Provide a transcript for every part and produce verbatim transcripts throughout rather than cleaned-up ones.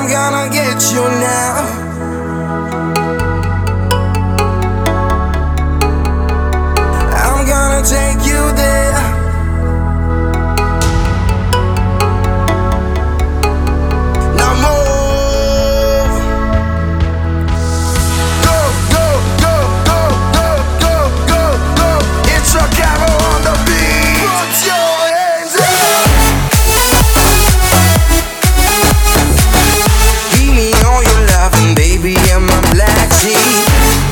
I'm gonna get you now. I'm gonna take you there. Now move. Go, go, go, go, go, go, go, go. It's a camel on the beat. Put your hands up. Give me all your loving, baby, I'm a black sheep.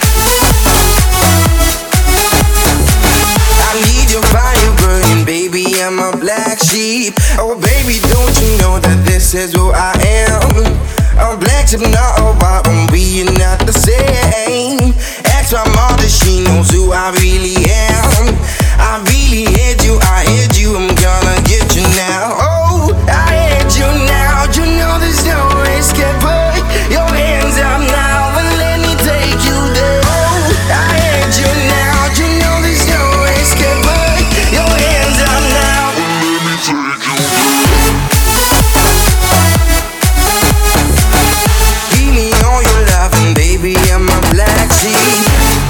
Baby, I'm a black sheep. Oh, baby, don't you know that this is who I am? I'm black sheep, not a white one. We are not the same. Ask my mother, she knows who I really am. I really hate you, I hate you. I'm gonna get you now. Oh, I hate you now. You know there's no escape. Put your hands up now and let me take you there. Oh, I hate you now. You know there's no escape. Put your hands up now. Give me all your loving, baby, I'm a black sheep.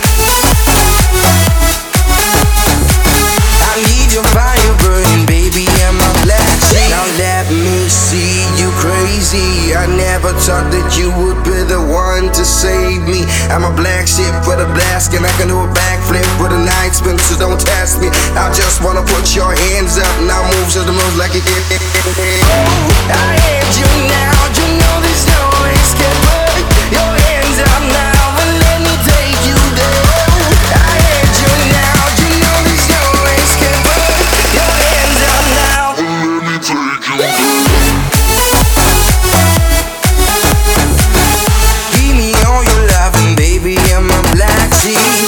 I need your fire burning, baby, I'm a black sheep. Now let me see you crazy. I never thought that you would be the one to save me. I'm a black sheep with a blast, and I can do a backflip with a night spin, so don't test me. I just wanna put your hands up, now move to the moves like it. Oh, I hate you now, you know there's no escape. Put your hands up now and let me take you there. Oh, I hate you now, you know there's no escape. Put your hands up now and let me take you there. Give me all your loving, baby, I'm a black sheep.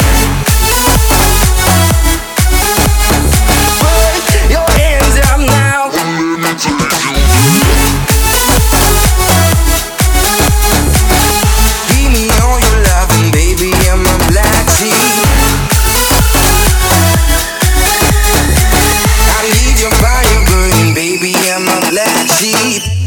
Put your hands up now and let me take you there. Give me all your loving, baby, I'm a black sheep. I need your fire burning, baby, I'm a black sheep.